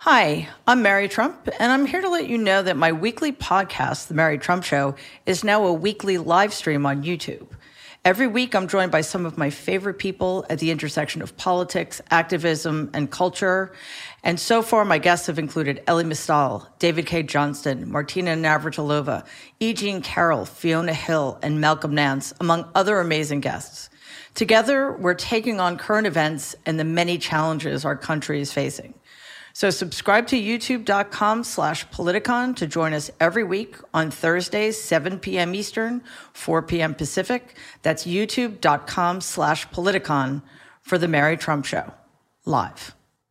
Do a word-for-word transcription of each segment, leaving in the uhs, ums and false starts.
Hi, I'm Mary Trump, and I'm here to let you know that my weekly podcast, The Mary Trump Show, is now a weekly live stream on YouTube. Every week, I'm joined by some of my favorite people at the intersection of politics, activism, and culture. And so far, my guests have included Elie Mystal, David Cay Johnston, Martina Navratilova, E. Jean Carroll, Fiona Hill, and Malcolm Nance, among other amazing guests. Together, we're taking on current events and the many challenges our country is facing. So subscribe to youtube.com slash Politicon to join us every week on Thursdays, seven p.m. Eastern, four p.m. Pacific. That's youtube.com slash Politicon for The Mary Trump Show, live.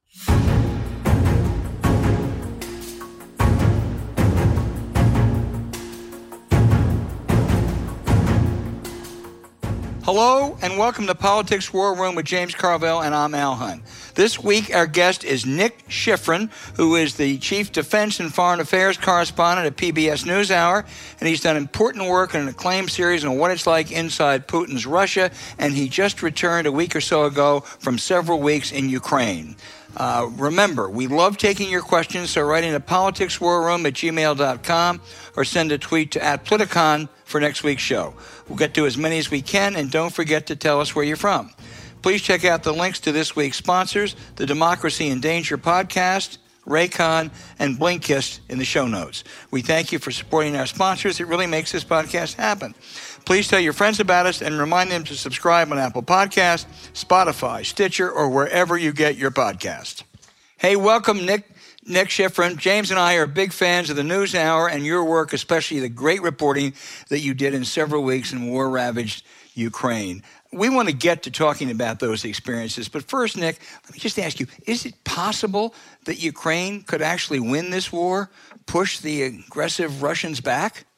Hello and welcome to Politics War Room with James Carville, and I'm Al Hunt. This week, our guest is Nick Schifrin, who is the Chief Defense and Foreign Affairs Correspondent at P B S NewsHour, and he's done important work in an acclaimed series on what it's like inside Putin's Russia, and he just returned a week or so ago from several weeks in Ukraine. Uh, remember, we love taking your questions, so write into politicswarroom at gmail dot com or send a tweet to at Politicon for next week's show. We'll get to as many as we can, and don't forget to tell us where you're from. Please check out the links to this week's sponsors, the Democracy in Danger podcast, Raycon, and Blinkist in the show notes. We thank you for supporting our sponsors. It really makes this podcast happen. Please tell your friends about us and remind them to subscribe on Apple Podcasts, Spotify, Stitcher, or wherever you get your podcast. Hey, welcome, Nick. Nick Schifrin. James and I are big fans of the NewsHour and your work, especially the great reporting that you did in several weeks in war-ravaged Ukraine. We want to get to talking about those experiences, but first, Nick, let me just ask you, is it possible that Ukraine could actually win this war, push the aggressive Russians back?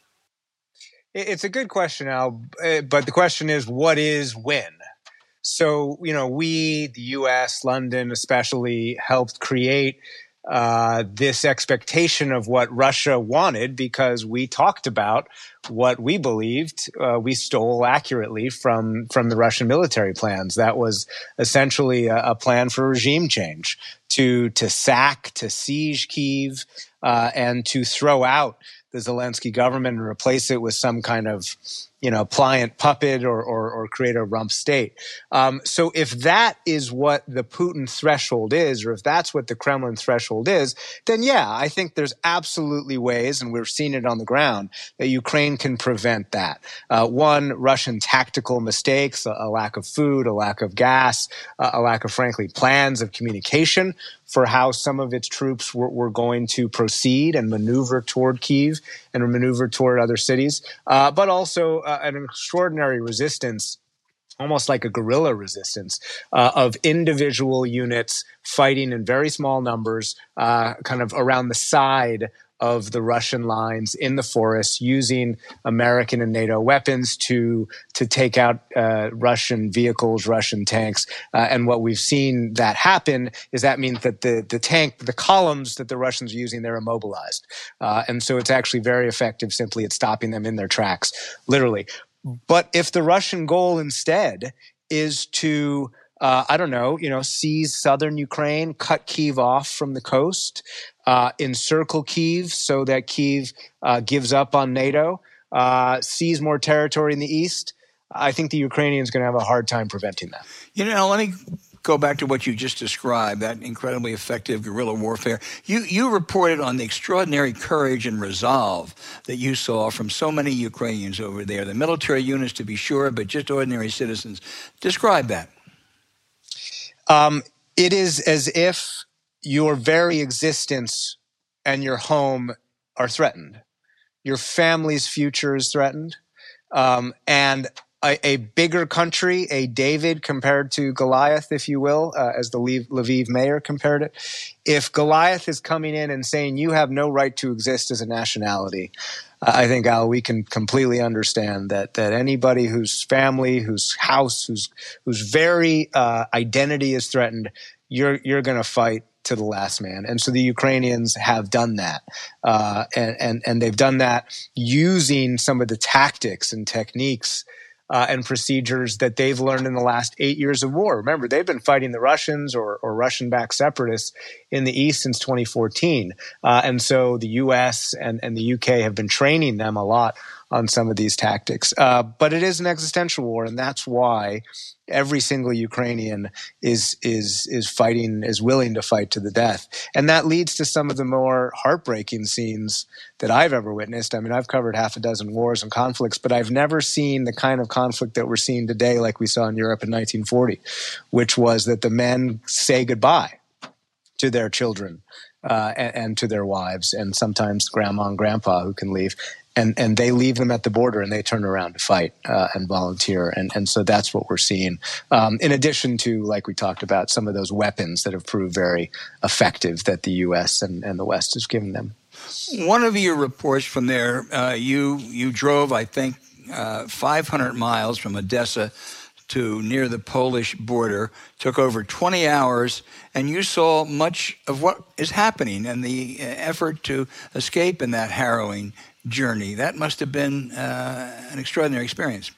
It's a good question, Al, but the question is, what is win? So, you know, we, the U S, London especially, helped create uh, this expectation of what Russia wanted because we talked about what we believed uh, we stole accurately from, from the Russian military plans. That was essentially a, a plan for regime change, to, to sack, to siege Kyiv, uh, and to throw out the Zelensky government and replace it with some kind of, you know, pliant puppet or or, or create a rump state. Um, so if that is what the Putin threshold is, or if that's what the Kremlin threshold is, then yeah, I think there's absolutely ways, and we're seeing it on the ground, that Ukraine can prevent that. Uh, one, Russian tactical mistakes, a, a lack of food, a lack of gas, uh, a lack of, frankly, plans of communication for how some of its troops were, were going to proceed and maneuver toward Kyiv and maneuver toward other cities, uh, but also uh, an extraordinary resistance, almost like a guerrilla resistance, uh, of individual units fighting in very small numbers, uh, kind of around the side of the Russian lines in the forests, using American and NATO weapons to to take out uh, Russian vehicles, Russian tanks. Uh, and what we've seen that happen is that means that the the tank, the columns that the Russians are using, they're immobilized. Uh, and so it's actually very effective simply at stopping them in their tracks, literally. But if the Russian goal instead is to Uh, I don't know, you know, seize southern Ukraine, cut Kyiv off from the coast, uh, encircle Kyiv so that Kyiv uh, gives up on NATO, uh, seize more territory in the east, I think the Ukrainians are going to have a hard time preventing that. You know, let me go back to what you just described, that incredibly effective guerrilla warfare. You you reported on the extraordinary courage and resolve that you saw from so many Ukrainians over there, the military units to be sure, but just ordinary citizens. Describe that. Um, it is as if your very existence and your home are threatened. Your family's future is threatened. Um, and a, a bigger country, a David compared to Goliath, if you will, uh, as the Lviv mayor compared it. If Goliath is coming in and saying you have no right to exist as a nationality, uh, I think, Al, we can completely understand that that anybody whose family, whose house, whose whose very uh, identity is threatened, you're you're going to fight to the last man. And so the Ukrainians have done that. Uh, and, and, and they've done that using some of the tactics and techniques uh, and procedures that they've learned in the last eight years of war. Remember, they've been fighting the Russians or, or Russian-backed separatists in the East since twenty fourteen. Uh, and so the U S and, and the U K have been training them a lot on some of these tactics. Uh, but it is an existential war, and that's why every single Ukrainian is is is fighting, is willing to fight to the death. And that leads to some of the more heartbreaking scenes that I've ever witnessed. I mean, I've covered half a dozen wars and conflicts, but I've never seen the kind of conflict that we're seeing today like we saw in Europe in nineteen forty, which was that the men say goodbye to their children uh, and, and to their wives, and sometimes grandma and grandpa who can leave. And, and they leave them at the border and they turn around to fight uh, and volunteer. And, and so that's what we're seeing. Um, in addition to, like we talked about, some of those weapons that have proved very effective that the U S and, and the West has given them. One of your reports from there, uh, you, you drove, I think, uh, five hundred miles from Odessa to near the Polish border, took over twenty hours, and you saw much of what is happening and the effort to escape in that harrowing journey. That must have been uh, an extraordinary experience.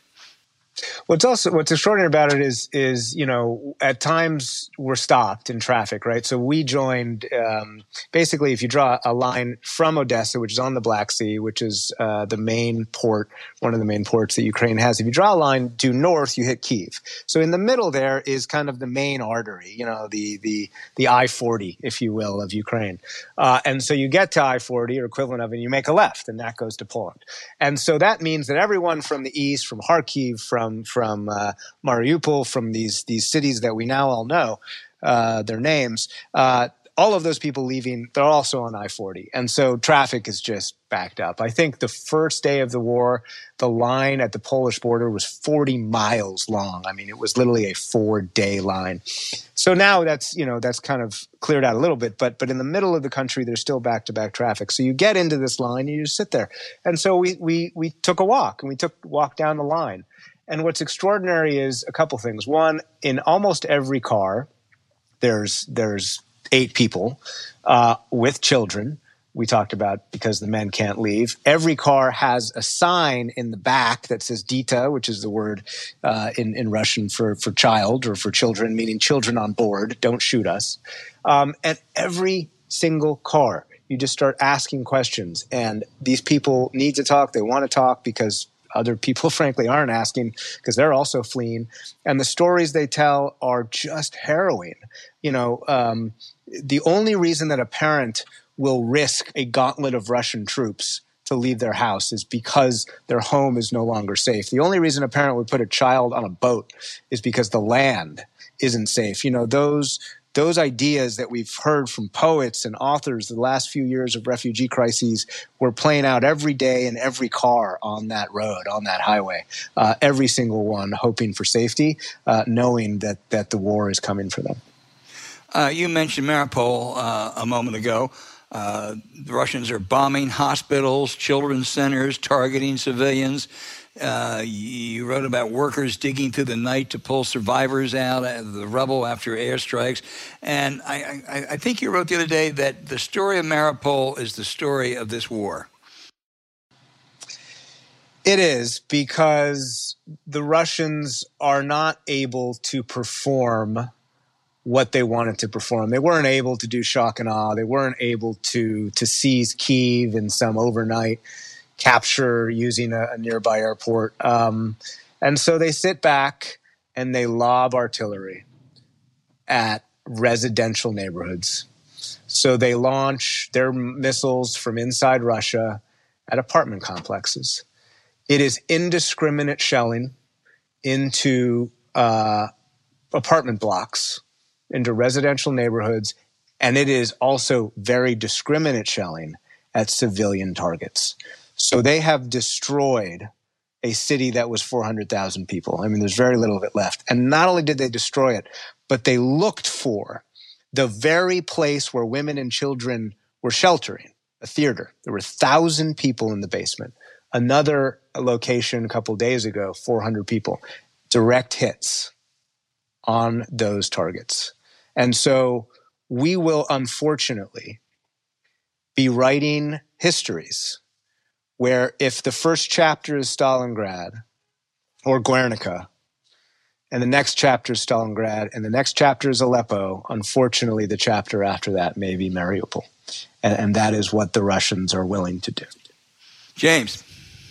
What's also what's extraordinary about it is is you know at times we're stopped in traffic, right? So we joined um, basically if you draw a line from Odessa, which is on the Black Sea, which is uh, the main port, one of the main ports that Ukraine has. If you draw a line due north, you hit Kyiv. So in the middle there is kind of the main artery, you know, the the the I forty, if you will, of Ukraine. Uh, and so you get to I forty or equivalent of it, and you make a left, and that goes to Poland. And so that means that everyone from the east, from Kharkiv, from from uh, Mariupol, from these these cities that we now all know uh, their names, uh, all of those people leaving, they're also on I forty. And so traffic is just backed up. I think the first day of the war, the line at the Polish border was forty miles long. I mean, it was literally a four-day line. So now that's, you know, that's kind of cleared out a little bit, but but in the middle of the country, there's still back-to-back traffic. So you get into this line, and you just sit there. And so we we we took a walk, and we took walk down the line. And what's extraordinary is a couple things. One, in almost every car, there's there's eight people uh, with children. We talked about because the men can't leave. Every car has a sign in the back that says "Dita," which is the word uh, in in Russian for for child or for children, meaning children on board. Don't shoot us. Um, and every single car, you just start asking questions, and these people need to talk. They want to talk because other people, frankly, aren't asking because they're also fleeing. And the stories they tell are just harrowing. You know, um, the only reason that a parent will risk a gauntlet of Russian troops to leave their house is because their home is no longer safe. The only reason a parent would put a child on a boat is because the land isn't safe. You know, those those ideas that we've heard from poets and authors the last few years of refugee crises were playing out every day in every car on that road, on that highway, uh, every single one hoping for safety, uh, knowing that, that the war is coming for them. Uh, you mentioned Mariupol uh, a moment ago. Uh, the Russians are bombing hospitals, children's centers, targeting civilians. Uh, you wrote about workers digging through the night to pull survivors out of the rubble after airstrikes. And I, I, I think you wrote the other day that the story of Mariupol is the story of this war. It is, because the Russians are not able to perform what they wanted to perform. They weren't able to do shock and awe. They weren't able to to seize Kyiv in some overnight capture using a, a nearby airport. Um, and so they sit back and they lob artillery at residential neighborhoods. So they launch their missiles from inside Russia at apartment complexes. It is indiscriminate shelling into uh, apartment blocks, into residential neighborhoods, and it is also very discriminate shelling at civilian targets. So they have destroyed a city that was four hundred thousand people. I mean, there's very little of it left. And not only did they destroy it, but they looked for the very place where women and children were sheltering, a theater. There were one thousand people in the basement. Another location a couple days ago, four hundred people. Direct hits on those targets. And so we will unfortunately be writing histories where if the first chapter is Stalingrad, or Guernica. And the next chapter is Stalingrad, and the next chapter is Aleppo. Unfortunately, the chapter after that may be Mariupol. And, and that is what the Russians are willing to do. James.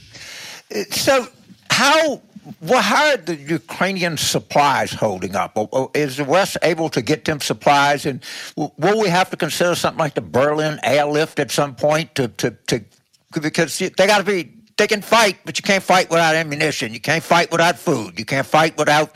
So how well, how are the Ukrainian supplies holding up? Is the West able to get them supplies? And will we have to consider something like the Berlin airlift at some point to, to, to because they got to be, they can fight, but you can't fight without ammunition. You can't fight without food. You can't fight without,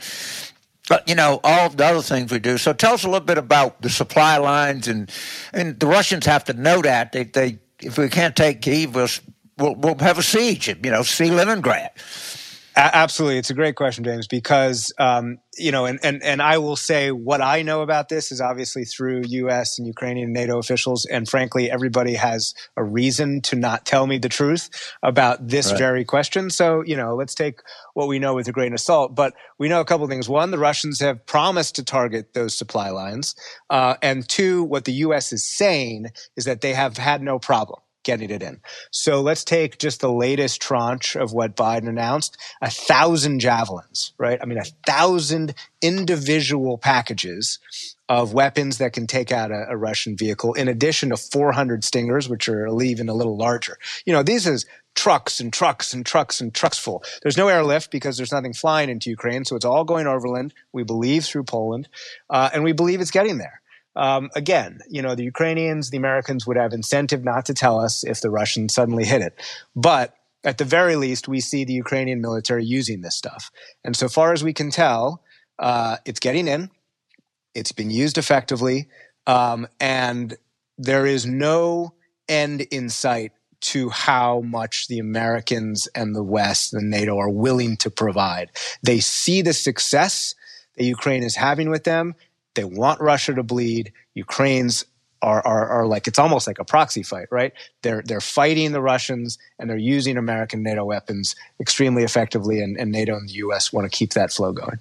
you know, all the other things we do. So tell us a little bit about the supply lines, and and the Russians have to know that. They, they if we can't take Kyiv, we'll, we'll, we'll have a siege, you know, see Leningrad. Absolutely. It's a great question, James, because, um, you know, and, and, and I will say what I know about this is obviously through U S and Ukrainian NATO officials. And frankly, everybody has a reason to not tell me the truth about this right. very question. So, you know, let's take what we know with a grain of salt. But we know a couple of things. One, the Russians have promised to target those supply lines. Uh, and two, what the U S is saying is that they have had no problem getting it in. So let's take just the latest tranche of what Biden announced, a thousand javelins, right? I mean, a thousand individual packages of weapons that can take out a, a Russian vehicle, in addition to four hundred Stingers, which are even a little larger. You know, these is trucks and trucks and trucks and trucks full. There's no airlift because there's nothing flying into Ukraine, so it's all going overland, we believe, through Poland, uh, and we believe it's getting there. Um, again, you know, the Ukrainians, the Americans would have incentive not to tell us if the Russians suddenly hit it. But at the very least, we see the Ukrainian military using this stuff. And so far as we can tell, uh, it's getting in. It's been used effectively. Um, and there is no end in sight to how much the Americans and the West and NATO are willing to provide. They see the success that Ukraine is having with them. They want Russia to bleed. Ukraine's are, are are like, it's almost like a proxy fight, right? They're they're fighting the Russians, and they're using American NATO weapons extremely effectively, and, and NATO and the U S want to keep that flow going.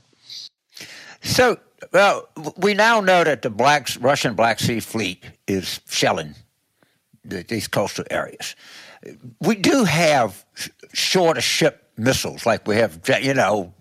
So, well, we now know that the Black Russian Black Sea Fleet is shelling the, these coastal areas. We do have shorter ship missiles, like we have, you know,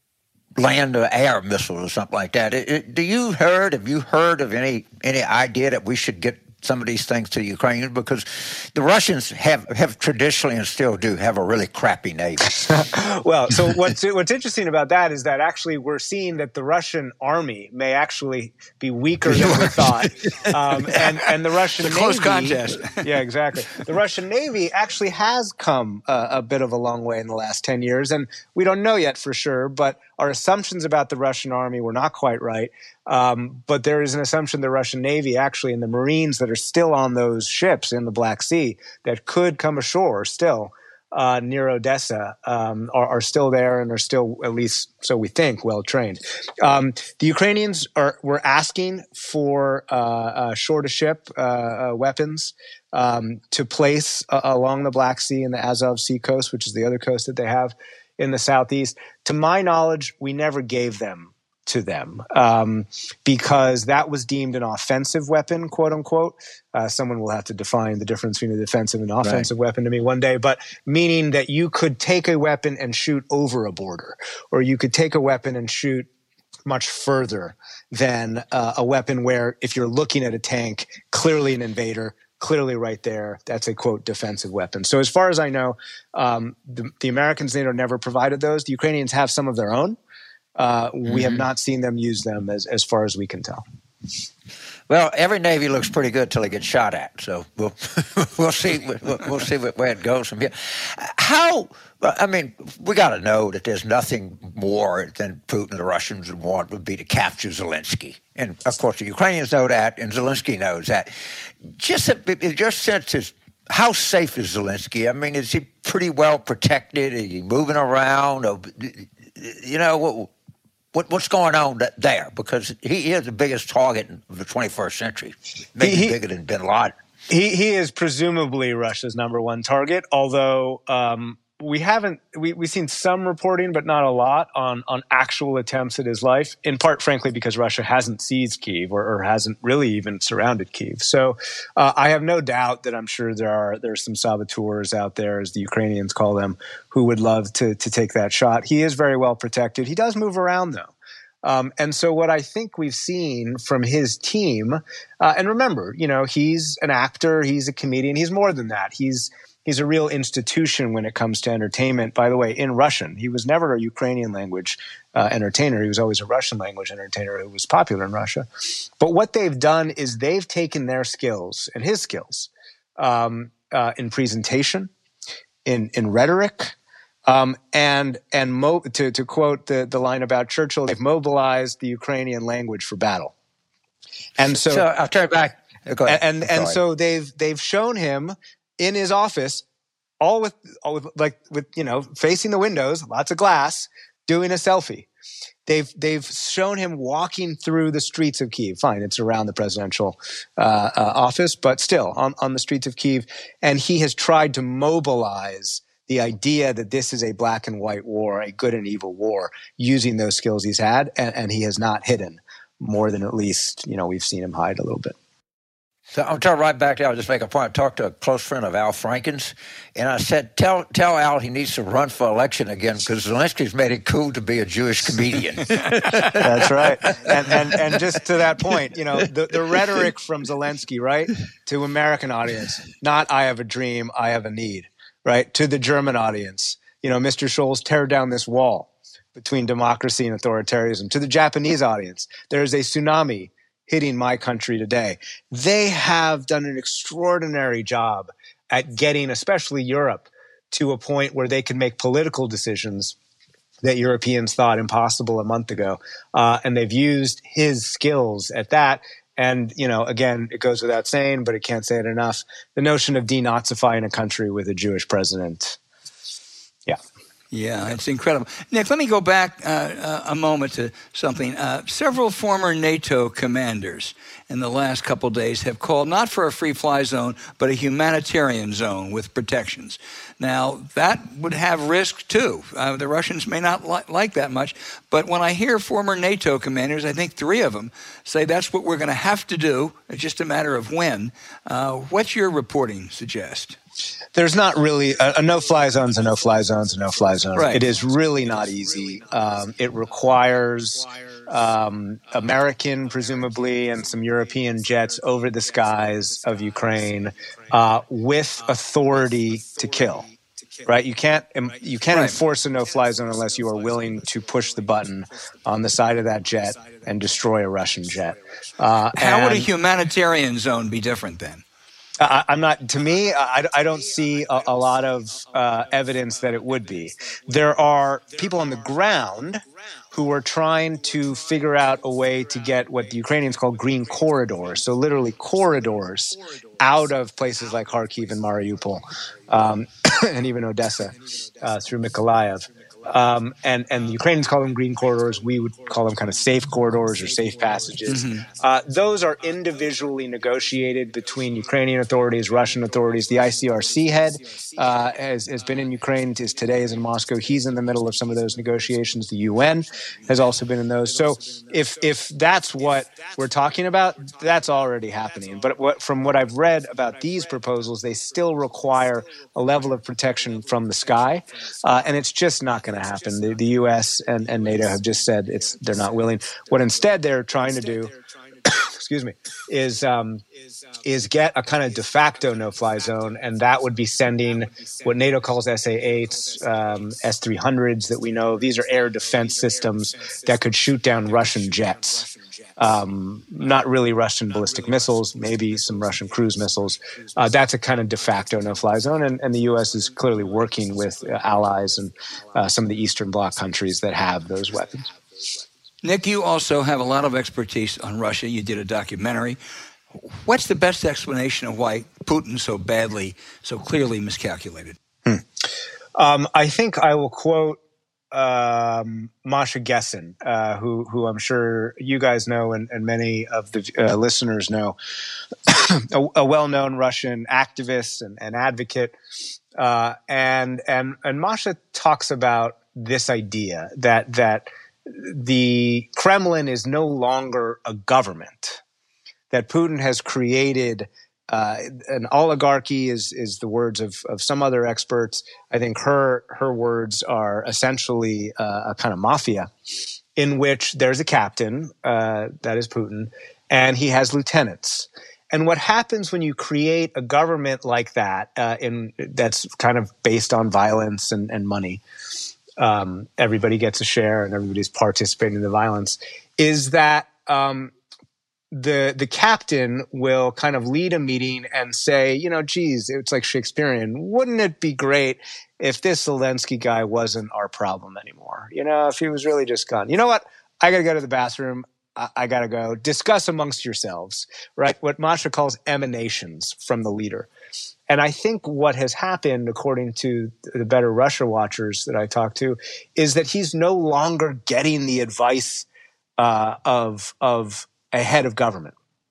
land or air missile or something like that. It, it, do you heard, have you heard of any any idea that we should get some of these things to the Ukrainians? Because the Russians have, have traditionally and still do have a really crappy navy. Well, so what's what's interesting about that is that actually we're seeing that the Russian army may actually be weaker than we thought. Um, and, and the Russian the Navy— close contest. Yeah, exactly. The Russian Navy actually has come uh, a bit of a long way in the last ten years. And we don't know yet for sure, but our assumptions about the Russian army were not quite right. Um, but there is an assumption the Russian Navy actually, and the Marines that are still on those ships in the Black Sea that could come ashore still uh, near Odessa um, are, are still there and are still, at least so we think, well trained. Um, the Ukrainians are were asking for uh, uh, shore-to-ship uh, uh, weapons um, to place uh, along the Black Sea and the Azov Sea coast, which is the other coast that they have in the southeast. To my knowledge, we never gave them to them um, because that was deemed an offensive weapon, quote unquote. Uh, someone will have to define the difference between a defensive and offensive right. weapon to me one day, but meaning that you could take a weapon and shoot over a border, or you could take a weapon and shoot much further than uh, a weapon where if you're looking at a tank, clearly an invader, clearly right there, that's a, quote, defensive weapon. So as far as I know, um, the, the Americans, NATO never provided those. The Ukrainians have some of their own. Uh, we mm-hmm. have not seen them use them as, as far as we can tell. Well, every Navy looks pretty good till they get shot at. So we'll we'll see we'll, we'll see where it goes from here. How? I mean, we got to know that there's nothing more than Putin and the Russians would want would be to capture Zelensky, and of course the Ukrainians know that, and Zelensky knows that. Just a, your sense is, how safe is Zelensky? I mean, is he pretty well protected? Is he moving around? Or, you know what? What, what's going on there? Because he is the biggest target of the twenty-first century, maybe he, bigger than bin Laden. He, he is presumably Russia's number one target, although um, we haven't we we've seen some reporting, but not a lot on on actual attempts at his life. In part, frankly, because Russia hasn't seized Kyiv or, or hasn't really even surrounded Kyiv. So uh, I have no doubt that I'm sure there are there's some saboteurs out there, as the Ukrainians call them, who would love to to take that shot. He is very well protected. He does move around though. Um, and so what I think we've seen from his team, uh, and remember, you know, he's an actor, he's a comedian, he's more than that. He's He's a real institution when it comes to entertainment. By the way, in Russian, he was never a Ukrainian language uh, entertainer. He was always a Russian language entertainer who was popular in Russia. But what they've done is they've taken their skills and his skills um, uh, in presentation, in in rhetoric, um, and and mo- to to quote the the line about Churchill, they've mobilized the Ukrainian language for battle. And so, so I'll turn it back. Go ahead. And and, and so they've they've shown him in his office, all with, all with, like, with, you know, facing the windows, lots of glass, doing a selfie. They've they've shown him walking through the streets of Kyiv. Fine, it's around the presidential uh, uh, office, but still on, on the streets of Kyiv. And he has tried to mobilize the idea that this is a black and white war, a good and evil war, using those skills he's had, and, and he has not hidden more than at least, you know, we've seen him hide a little bit. So I'll turn right back there. I'll just make a point. I talked to a close friend of Al Franken's, and I said, tell tell Al he needs to run for election again because Zelensky's made it cool to be a Jewish comedian. That's right. And, and and just to that point, you know, the, the rhetoric from Zelensky, right, to American audience, not I have a dream, I have a need, right, to the German audience, you know, Mister Scholz, tear down this wall between democracy and authoritarianism. To the Japanese audience, there is a tsunami hitting my country today. They have done an extraordinary job at getting, especially Europe, to a point where they can make political decisions that Europeans thought impossible a month ago. Uh, and they've used his skills at that. And, you know, again, it goes without saying, but it can't say it enough. The notion of denazifying a country with a Jewish president. Yeah. Yeah, it's incredible. Nick, let me go back uh, uh, a moment to something. Uh, several former NATO commanders in the last couple days have called not for a free-fly zone, but a humanitarian zone with protections. Now, that would have risk, too. Uh, the Russians may not li- like that much. But when I hear former NATO commanders, I think three of them, say that's what we're going to have to do. It's just a matter of when. Uh, what's your reporting suggest? There's not really a, a no-fly zone's a no-fly zone's a no-fly zone. Right. It is really not easy. Um, it requires um, American, presumably, and some European jets over the skies of Ukraine uh, with authority to kill. Right, you can't you can't right. enforce a no-fly zone unless you are willing to push the button on the side of that jet and destroy a Russian jet. Uh, How would a and- humanitarian zone be different then? I, I'm not. To me, I, I don't see a, a lot of uh, evidence that it would be. There are people on the ground who are trying to figure out a way to get what the Ukrainians call green corridors, so literally corridors out of places like Kharkiv and Mariupol, um, and even Odessa uh, through Mykolaiv. Um, and, and the Ukrainians call them green corridors. We would call them kind of safe corridors or safe passages. Mm-hmm. Uh, those are individually negotiated between Ukrainian authorities, Russian authorities. The I C R C head uh, has, has been in Ukraine, is today is in Moscow. He's in the middle of some of those negotiations. The U N has also been in those. So if if that's what we're talking about, that's already happening. But what, from what I've read about these proposals, they still require a level of protection from the sky, uh, and it's just not going to happen. The, the U S and, and NATO have just said it's they're not willing. What instead they're trying to do, excuse me, is um, is get a kind of de facto no-fly zone, and that would be sending what NATO calls S A eights, um, S three hundreds that we know. These are air defense systems that could shoot down Russian jets. Um, not really Russian ballistic missiles, maybe some Russian cruise missiles. Uh, that's a kind of de facto no-fly zone, and, and the U S is clearly working with uh, allies and uh, some of the Eastern Bloc countries that have those weapons. Nick, you also have a lot of expertise on Russia. You did a documentary. What's the best explanation of why Putin so badly, so clearly miscalculated? Hmm. Um, I think I will quote um, Masha Gessen, uh, who, who I'm sure you guys know and, and many of the uh, listeners know. a, a well-known Russian activist and, and advocate. Uh, and, and, and Masha talks about this idea that, that the Kremlin is no longer a government, that Putin has created uh, an oligarchy is, is the words of, of some other experts. I think her, her words are essentially uh, a kind of mafia in which there's a captain, uh, that is Putin, and he has lieutenants. And what happens when you create a government like that, uh, in that's kind of based on violence and, and money, um, everybody gets a share and everybody's participating in the violence, is that um, the the captain will kind of lead a meeting and say, you know, geez, it's like Shakespearean. Wouldn't it be great if this Zelensky guy wasn't our problem anymore? You know, if he was really just gone. You know what? I got to go to the bathroom. I got to go. Discuss amongst yourselves, right? What Masha calls emanations from the leader. And I think what has happened, according to the better Russia watchers that I talked to, is that he's no longer getting the advice uh, of, of a head of government.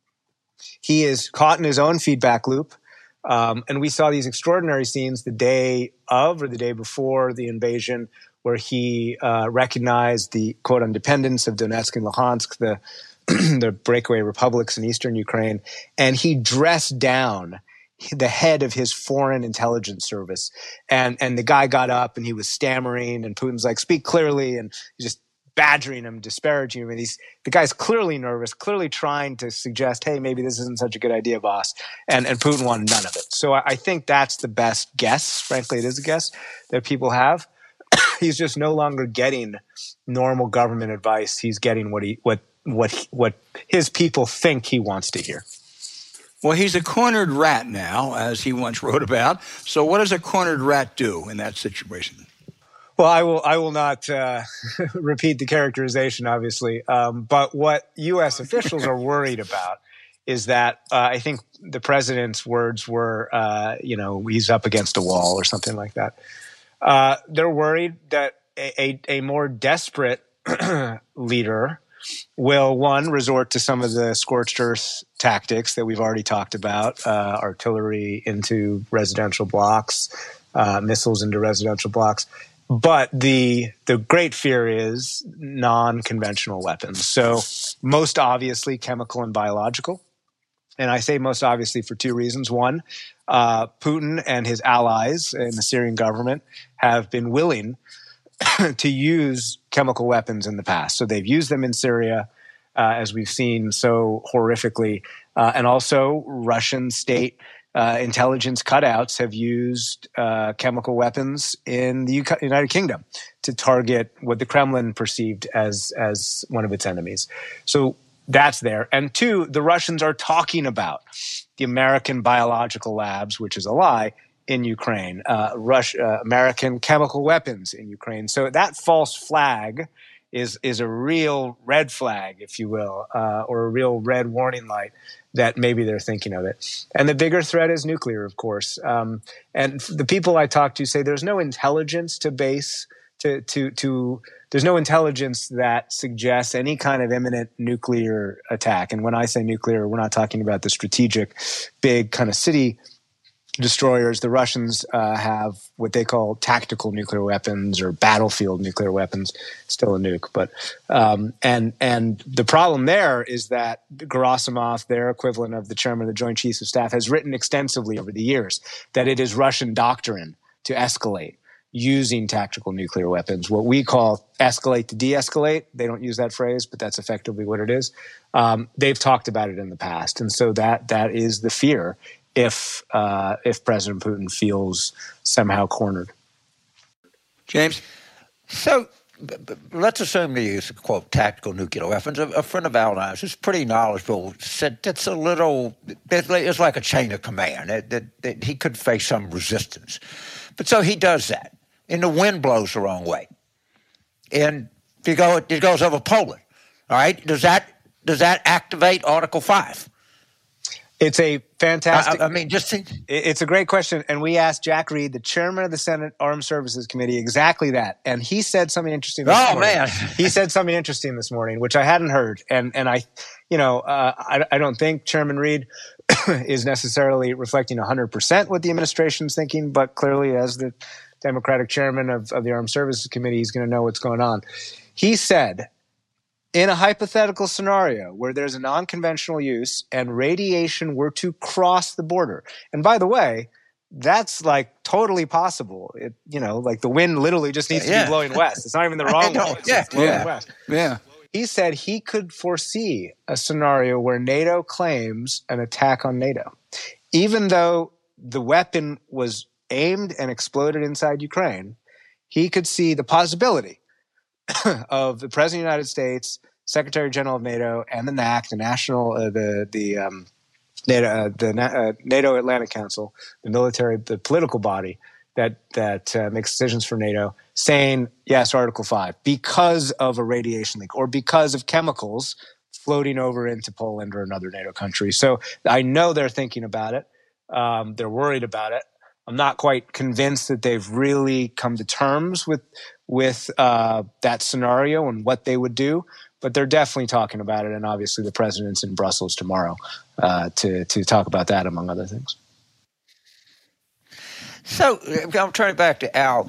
He is caught in his own feedback loop. Um, and we saw these extraordinary scenes the day of or the day before the invasion, where he uh, recognized the, quote, independence of Donetsk and Luhansk, the, the breakaway republics in eastern Ukraine, and he dressed down the head of his foreign intelligence service. And, and the guy got up and he was stammering, and Putin's like, speak clearly, and he's just badgering him, disparaging him. And he's, the guy's clearly nervous, clearly trying to suggest, hey, maybe this isn't such a good idea, boss. And, and Putin wanted none of it. So I, I think that's the best guess. Frankly, it is a guess that people have. He's just no longer getting normal government advice. He's getting what he what what he, what his people think he wants to hear. Well, he's a cornered rat now, as he once wrote about. So what does a cornered rat do in that situation? Well, I will I will not uh, repeat the characterization, obviously. Um, but what U S officials are worried about is that uh, I think the president's words were, uh, you know, he's up against a wall or something like that. Uh, they're worried that a, a, a more desperate leader will, one, resort to some of the scorched earth tactics that we've already talked about, uh, artillery into residential blocks, uh, missiles into residential blocks. But the the great fear is non-conventional weapons. So most obviously chemical and biological. And I say most obviously for two reasons. One, uh, Putin and his allies in the Syrian government have been willing to use chemical weapons in the past. So they've used them in Syria, uh, as we've seen so horrifically. Uh, and also Russian state uh, intelligence cutouts have used uh, chemical weapons in the U- United Kingdom to target what the Kremlin perceived as, as one of its enemies. So that's there. And two, the Russians are talking about the American biological labs, which is a lie, in Ukraine, uh, Rush, uh, American chemical weapons in Ukraine. So that false flag is is a real red flag, if you will, uh, or a real red warning light that maybe they're thinking of it. And the bigger threat is nuclear, of course. Um, and the people I talk to say there's no intelligence to base to to to. There's no intelligence that suggests any kind of imminent nuclear attack. And when I say nuclear, we're not talking about the strategic, big kind of city destroyers. The Russians uh, have what they call tactical nuclear weapons or battlefield nuclear weapons, still a nuke. But um, and and the problem there is that Gerasimov, their equivalent of the chairman of the Joint Chiefs of Staff, has written extensively over the years that it is Russian doctrine to escalate using tactical nuclear weapons, what we call escalate to de-escalate. They don't use that phrase, but that's effectively what it is. Um, they've talked about it in the past. And so that that is the fear if uh, if President Putin feels somehow cornered. James? So b- b- let's assume they use, quote, tactical nuclear weapons. A, a friend of ours who's pretty knowledgeable said it's a little, it's like a chain of command, that, that, that he could face some resistance. But so he does that. And the wind blows the wrong way. And it, go, it goes over Poland. All right? Does that does that activate Article five? It's a fantastic. I, I mean, just think. It's a great question. And we asked Jack Reed, the chairman of the Senate Armed Services Committee, exactly that. And he said something interesting this oh, morning. man. He said something interesting this morning, which I hadn't heard. And and I, you know, uh, I, I don't think Chairman Reed is necessarily reflecting one hundred percent what the administration's thinking, but clearly as the Democratic chairman of, of the Armed Services Committee, he's going to know what's going on. He said, in a hypothetical scenario where there's a non-conventional use and radiation were to cross the border, and by the way, that's like totally possible. It, you know, like the wind literally just needs to yeah. be blowing west. It's not even the wrong way. It's yeah. blowing yeah. west. Yeah. He said he could foresee a scenario where NATO claims an attack on NATO, even though the weapon was aimed and exploded inside Ukraine. He could see the possibility of the President of the United States, Secretary General of NATO, and the N A C, the National, uh, the the um, NATO, uh, the uh, NATO Atlantic Council, the military, the political body that that uh, makes decisions for NATO, saying yes, Article Five, because of a radiation leak or because of chemicals floating over into Poland or another NATO country. So I know they're thinking about it. Um, they're worried about it. I'm not quite convinced that they've really come to terms with with uh, that scenario and what they would do, but they're definitely talking about it. And obviously, the president's in Brussels tomorrow uh, to to talk about that, among other things. So I'm turning back to Al.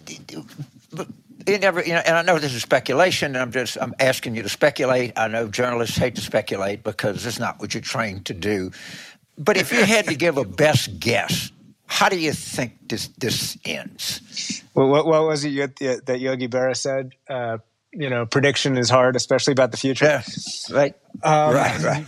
It never, you know, and I know this is speculation. And I'm just I'm asking you to speculate. I know journalists hate to speculate because it's not what you're trained to do. But if you had to give a best guess, how do you think this this ends? Well, what, what was it that Yogi Berra said? Uh, you know, prediction is hard, especially about the future. Yeah, right, um, right, right.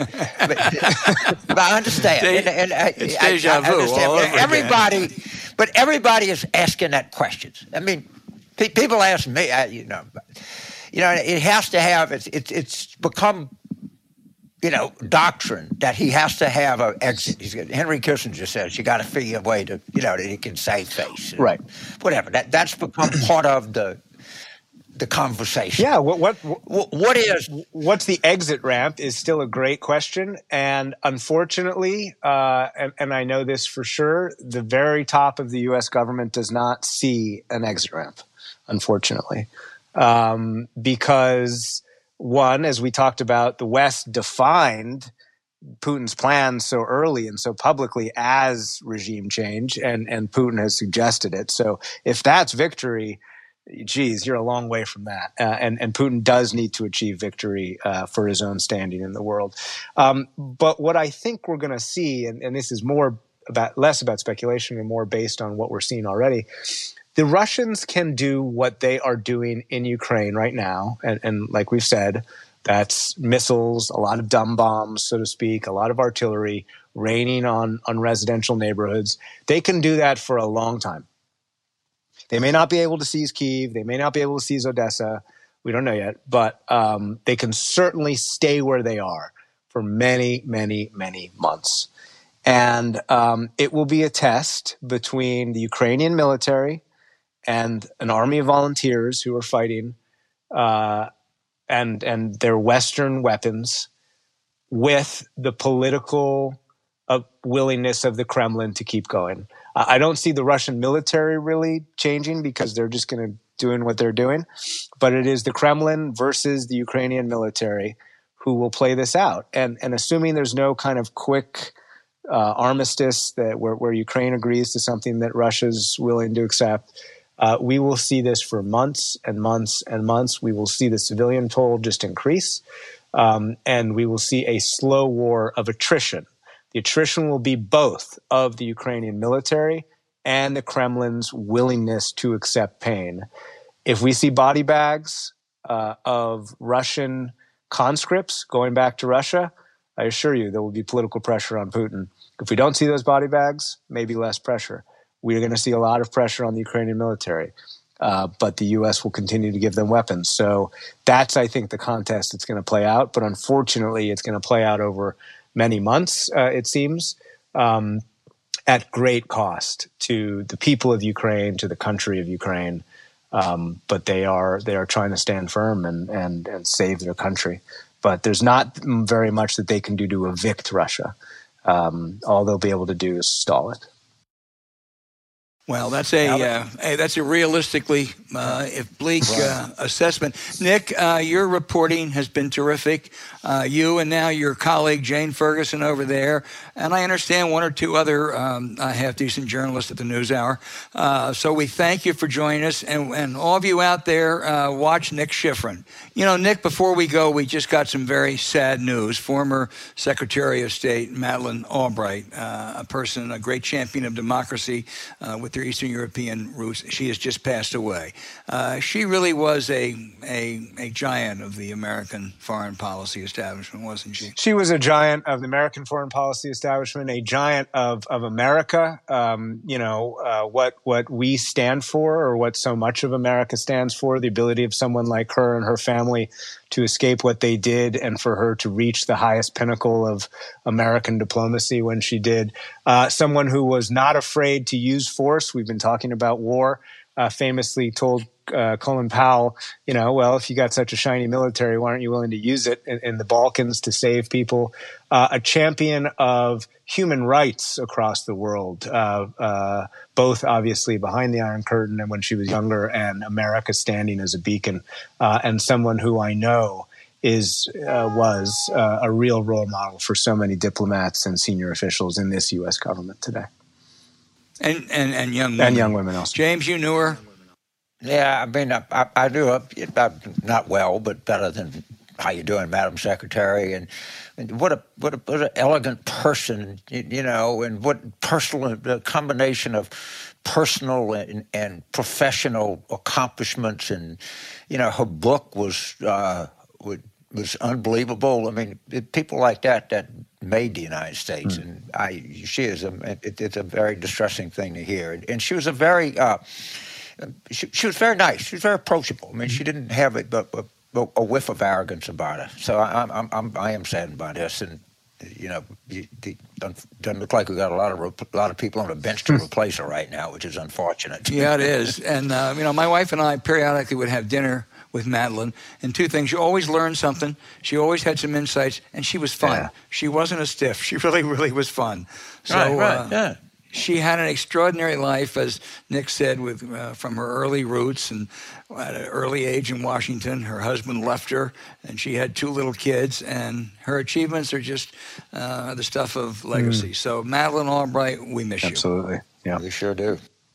but, but I understand. De- and, and I, it's I, deja I vu understand. all over everybody, again. But everybody is asking that questions. I mean, pe- people ask me. I, you know, you know, it has to have. It's it's it's become. You know, doctrine that he has to have an exit. He's, Henry Kissinger says you got to figure a way to, you know, that he can save face. Right. Whatever. That that's become part of the the conversation. Yeah. What what what, what is what's the exit ramp is still a great question, and unfortunately, uh, and, and I know this for sure, the very top of the U S government does not see an exit ramp. Unfortunately, um, because. One, as we talked about, the West defined Putin's plans so early and so publicly as regime change, and, and Putin has suggested it. So if that's victory, geez, you're a long way from that. Uh, and, and Putin does need to achieve victory uh, for his own standing in the world. Um, but what I think we're going to see, and, and this is more about less about speculation and more based on what we're seeing already, the Russians can do what they are doing in Ukraine right now. And, and like we've said, that's missiles, a lot of dumb bombs, so to speak, a lot of artillery raining on, on residential neighborhoods. They can do that for a long time. They may not be able to seize Kyiv. They may not be able to seize Odessa. We don't know yet. But um, they can certainly stay where they are for many, many, many months. And um, it will be a test between the Ukrainian military and an army of volunteers who are fighting, uh, and and their Western weapons, with the political uh, willingness of the Kremlin to keep going. Uh, I don't see the Russian military really changing because they're just going to doing what they're doing, but it is the Kremlin versus the Ukrainian military who will play this out. And and assuming there's no kind of quick uh, armistice that where, where Ukraine agrees to something that Russia's willing to accept. Uh, we will see this for months and months and months. We will see the civilian toll just increase, um, and we will see a slow war of attrition. The attrition will be both of the Ukrainian military and the Kremlin's willingness to accept pain. If we see body bags uh, of Russian conscripts going back to Russia, I assure you there will be political pressure on Putin. If we don't see those body bags, maybe less pressure. We're going to see a lot of pressure on the Ukrainian military, uh, but the U S will continue to give them weapons. So that's, I think, the contest that's going to play out. But unfortunately, it's going to play out over many months, uh, it seems, um, at great cost to the people of Ukraine, to the country of Ukraine. Um, but they are they are trying to stand firm and, and, and save their country. But there's not very much that they can do to evict Russia. um, all they'll be able to do is stall it. Well, that's a uh, hey, that's a realistically, uh, if bleak uh, assessment. Nick, uh, your reporting has been terrific. Uh, you and now your colleague Jane Ferguson over there, and I understand one or two other um, uh, half-decent journalists at the NewsHour. Uh, so we thank you for joining us, and, and all of you out there, uh, watch Nick Schifrin. You know, Nick, before we go, we just got some very sad news. Former Secretary of State Madeleine Albright, uh, a person, a great champion of democracy uh, with their Eastern European roots, she has just passed away. Uh, she really was a, a a giant of the American foreign policy establishment, wasn't she? She was a giant of the American foreign policy establishment, a giant of, of America. Um, you know, uh, what, what we stand for, or what so much of America stands for, the ability of someone like her and her family to escape what they did, and for her to reach the highest pinnacle of American diplomacy when she did. Uh, someone who was not afraid to use force. We've been talking about war. Uh, famously told uh, Colin Powell, you know, well, if you got such a shiny military, why aren't you willing to use it in, in the Balkans to save people? Uh, a champion of human rights across the world, uh, uh, both obviously behind the Iron Curtain and when she was younger, and America standing as a beacon, uh, and someone who I know is uh, was uh, a real role model for so many diplomats and senior officials in this U S government today. And, and and young women. And young women also. James, you knew her? Yeah, I mean, I, I, I knew her, not well, but better than how you doing, Madam Secretary, and, and what a what a what an elegant person, you, you know, and what personal the combination of personal and, and professional accomplishments, and you know, her book was uh, was unbelievable. I mean, it, people like that that made the United States, mm. and I she is a it, it's a very distressing thing to hear, and, and she was a very uh, she, she was very nice. She was very approachable. I mean, she didn't have a, a, a whiff of arrogance about her. So I, I'm, I'm, I am saddened by this, and you know, it doesn't look like we got a lot of a lot of people on the bench to replace her right now, which is unfortunate. Yeah, it is. And uh, you know, my wife and I periodically would have dinner with Madeleine, and two things: you always learned something. She always had some insights, and she was fun. Yeah. She wasn't a stiff. She really, really was fun. So, right, right, uh, yeah. She had an extraordinary life, as Nick said, with uh, from her early roots, and at an early age in Washington. Her husband left her, and she had two little kids, and her achievements are just uh, the stuff of legacy. Mm. So, Madeleine Albright, we miss Absolutely. you. Absolutely. Yeah. We sure do.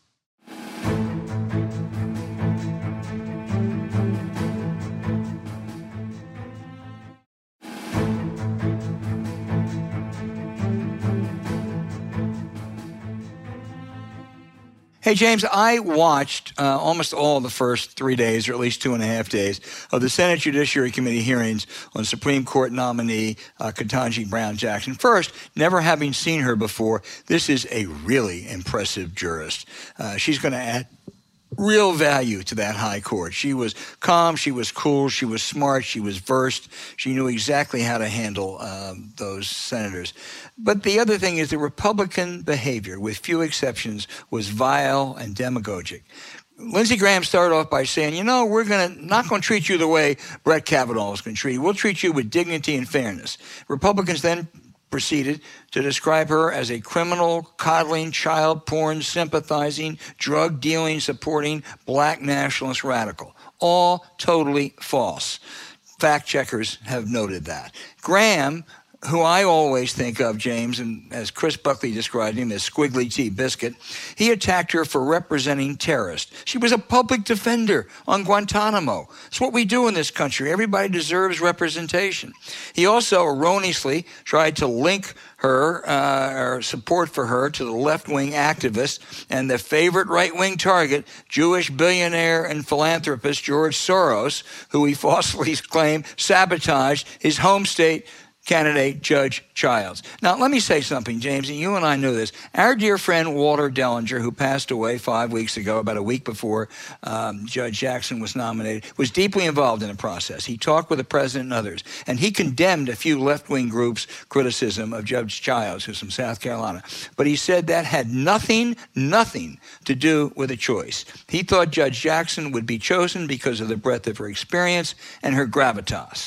Hey, James, I watched uh, almost all the first three days, or at least two and a half days, of the Senate Judiciary Committee hearings on Supreme Court nominee uh, Ketanji Brown Jackson. First, never having seen her before, this is a really impressive jurist. Uh, she's going to add real value to that high court. She was calm, she was cool, she was smart, she was versed. She knew exactly how to handle um, those senators. But the other thing is the Republican behavior, with few exceptions, was vile and demagogic. Lindsey Graham started off by saying, you know, we're gonna not going to treat you the way Brett Kavanaugh is going to treat you. We'll treat you with dignity and fairness. Republicans then proceeded to describe her as a criminal, coddling, child porn, sympathizing, drug dealing, supporting black nationalist radical. All totally false. Fact checkers have noted that. Graham, who I always think of, James, and as Chris Buckley described him as Squiggly Tea Biscuit, he attacked her for representing terrorists. She was a public defender on Guantanamo. It's what we do in this country. Everybody deserves representation. He also erroneously tried to link her, uh, or support for her, to the left-wing activists and the favorite right-wing target, Jewish billionaire and philanthropist George Soros, who he falsely claimed sabotaged his home state candidate, Judge Childs. Now, let me say something, James, and you and I know this. Our dear friend Walter Dellinger, who passed away five weeks ago, about a week before um, Judge Jackson was nominated, was deeply involved in the process. He talked with the president and others, and he condemned a few left-wing groups' criticism of Judge Childs, who's from South Carolina. But he said that had nothing, nothing to do with a choice. He thought Judge Jackson would be chosen because of the breadth of her experience and her gravitas.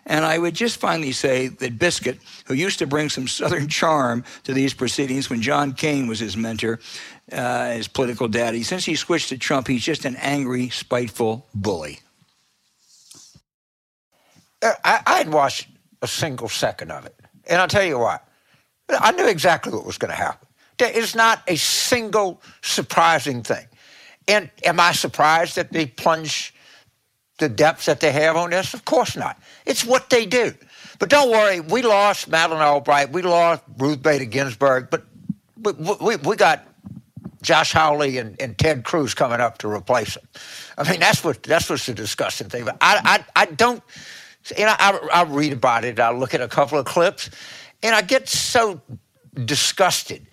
And I would just finally say that Biscuit, who used to bring some Southern charm to these proceedings when John Cain was his mentor, uh, his political daddy, since he switched to Trump, he's just an angry, spiteful bully. I, I hadn't watched a single second of it. And I'll tell you what, I knew exactly what was going to happen. There is not a single surprising thing. And am I surprised that they plunge the depths that they have on this? Of course not. It's what they do. But don't worry, we lost Madeleine Albright, we lost Ruth Bader Ginsburg, but we, we, we got Josh Hawley and, and Ted Cruz coming up to replace him. I mean, that's what that's what's the disgusting thing. But I, I, I don't, you know, I, I read about it, I look at a couple of clips, and I get so disgusted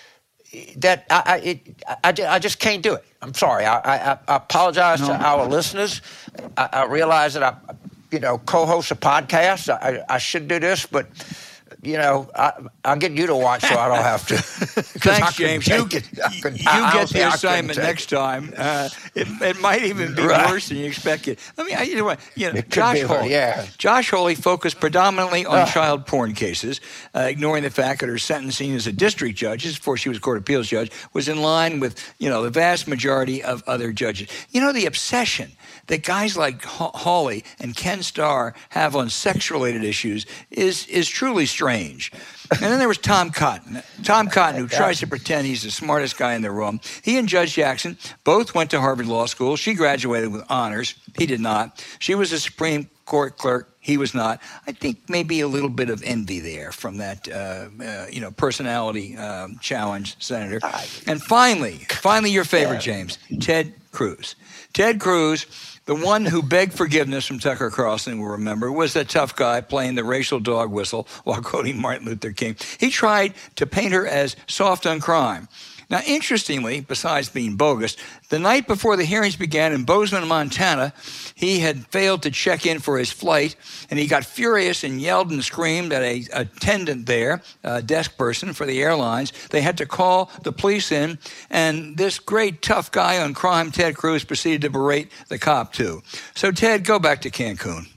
that I, I, it, I, I just can't do it. I'm sorry. I, I, I apologize no. to our listeners. I, I realize that I, you know, co-host a podcast. I, I should do this, but you know, I, I'll get you to watch so I don't have to. Thanks, James. You, it. Could, you get the assignment next time. Uh, it, it might even be right. worse than you expected. Let me. I, you know what? You know, Josh Hawley. Yeah. Josh Hawley focused predominantly on uh. child porn cases, uh, ignoring the fact that her sentencing as a district judge, before she was a court of appeals judge, was in line with you know the vast majority of other judges. You know the obsession that guys like Hawley and Ken Starr have on sex-related issues is is truly strange. And then there was Tom Cotton. Tom Cotton, who tries to pretend he's the smartest guy in the room. He and Judge Jackson both went to Harvard Law School. She graduated with honors. He did not. She was a Supreme Court clerk. He was not. I think maybe a little bit of envy there from that, uh, uh, you know, personality um, challenge, Senator. And finally, finally, your favorite, James, Ted Cruz. Ted Cruz, the one who begged forgiveness from Tucker Carlson, we'll remember, was that tough guy playing the racial dog whistle while quoting Martin Luther King. He tried to paint her as soft on crime. Now, interestingly, besides being bogus, the night before the hearings began in Bozeman, Montana, he had failed to check in for his flight, and he got furious and yelled and screamed at a attendant there, a desk person for the airlines. They had to call the police in, and this great tough guy on crime, Ted Cruz, proceeded to berate the cop, too. So, Ted, go back to Cancun.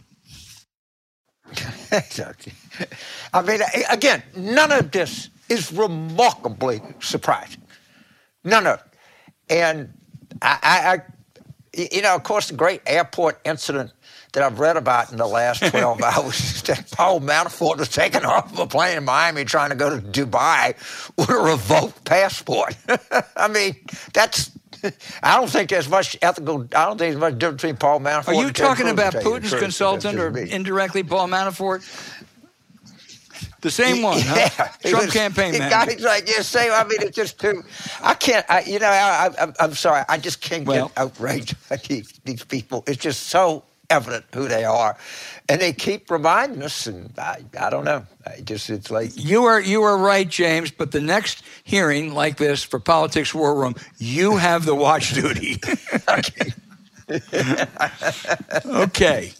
I mean, again, none of this is remarkably surprising. None of it. And I, I, I, you know, of course, the great airport incident that I've read about in the last twelve hours is that Paul Manafort was taken off of a plane in Miami trying to go to Dubai with a revoked passport. I mean, that's, I don't think there's much ethical, I don't think there's much difference between Paul Manafort and Are you and talking Ted about Cruz, Putin's consultant or indirectly Paul Manafort? The same one, yeah, huh? Trump was, campaign man. Guys like you say, I mean, it's just too. I can't. I, you know, I, I, I'm sorry. I just can't well, get outraged by these, these people. It's just so evident who they are, and they keep reminding us. And I, I don't know. I just, it's like you are. You are right, James. But the next hearing like this for Politics War Room, you have the watch duty. Okay. Okay.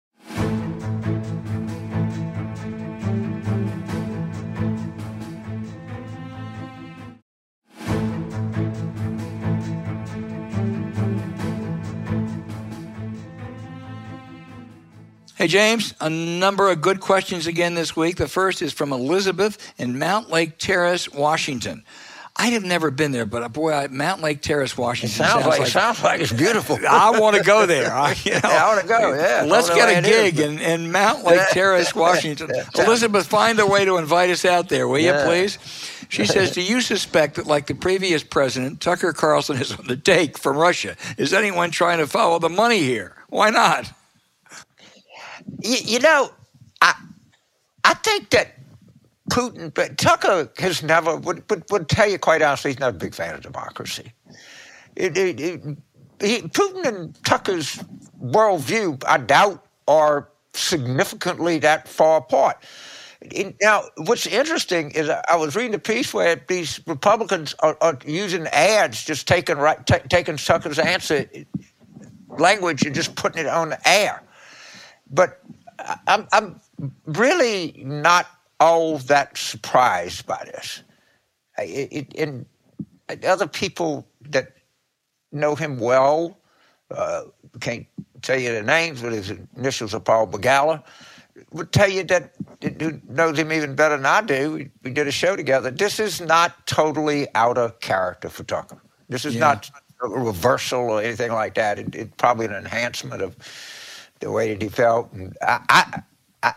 Hey, James, a number of good questions again this week. The first is from Elizabeth in Mount Lake Terrace, Washington. I have never been there, but boy, I, Mount Lake Terrace, Washington. It sounds, sounds like, like sounds like it's beautiful. I want to go there. I, you know, yeah, I want to go. Yeah, let's get a gig in, in Mount Lake Terrace, Washington. Elizabeth, find a way to invite us out there, will yeah. you, please? She says, "Do you suspect that, like the previous president, Tucker Carlson is on the take from Russia? Is anyone trying to follow the money here? Why not?" You, you know, I I think that Putin, but Tucker has never, would, would, would tell you quite honestly, he's not a big fan of democracy. It, it, it, he, Putin and Tucker's worldview, I doubt, are significantly that far apart. It, now, what's interesting is I was reading a piece where these Republicans are, are using ads, just taking, right, t- taking Tucker's answer language and just putting it on the air. But I'm, I'm really not all that surprised by this. It, it, and other people that know him well, uh, can't tell you their names, but his initials are Paul Begala, would tell you that, who knows him even better than I do, we, we did a show together, this is not totally out of character for Tucker. This is yeah. not a reversal or anything like that. It's it, probably an enhancement of the way that he felt. And I, I, I,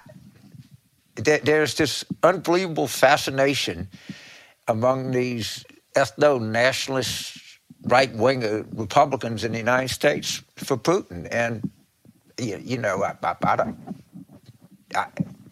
there, there's this unbelievable fascination among these ethno-nationalist right-wing Republicans in the United States for Putin. And, you, you know, I, I, I don't... I,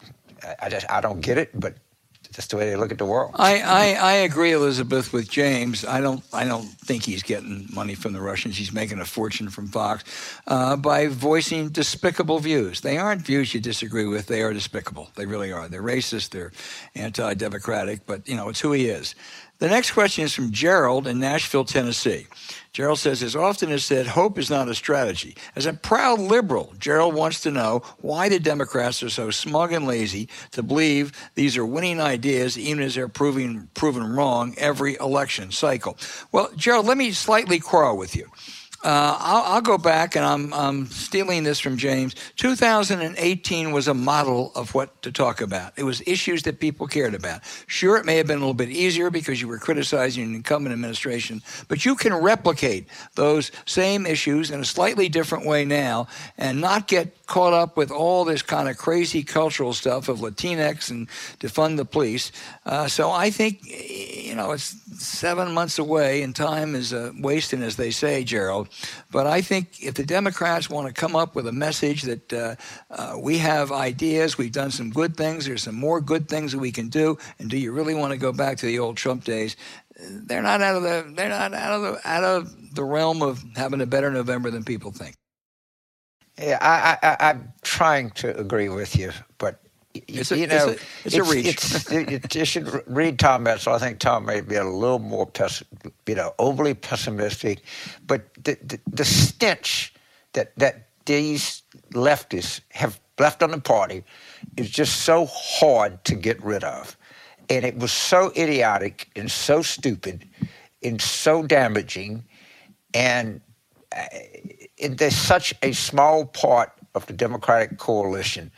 I just I don't get it, but that's the way they look at the world. I, I, I agree, Elizabeth, with James. I don't I don't think he's getting money from the Russians. He's making a fortune from Fox uh, by voicing despicable views. They aren't views you disagree with. They are despicable. They really are. They're racist. They're anti-democratic. But you know, it's who he is. The next question is from Gerald in Nashville, Tennessee. Gerald says, as often as said, hope is not a strategy. As a proud liberal, Gerald wants to know why the Democrats are so smug and lazy to believe these are winning ideas, even as they're proving proven wrong every election cycle. Well, Gerald, let me slightly quarrel with you. Uh, I'll, I'll go back, and I'm, I'm stealing this from James. two thousand eighteen was a model of what to talk about. It was issues that people cared about. Sure, it may have been a little bit easier because you were criticizing an incumbent administration, but you can replicate those same issues in a slightly different way now and not get caught up with all this kind of crazy cultural stuff of Latinx and defund the police. Uh, so I think, you know, it's seven months away and time is uh, wasting, as they say, Gerald. But I think if the Democrats want to come up with a message that uh, uh, we have ideas, we've done some good things, there's some more good things that we can do, and do you really want to go back to the old Trump days? They're not out of the they're not out of the out of the realm of having a better November than people think. Yeah, I, I, I'm trying to agree with you, but it's a, you know, it's a, it's a reach. It's, it, you should read Tom Metzl. I think Tom may be a little more, pessi- you know, overly pessimistic, but the, the, the stench that that these leftists have left on the party is just so hard to get rid of, and it was so idiotic and so stupid and so damaging, and. Uh, It, there's such a small part of the Democratic coalition,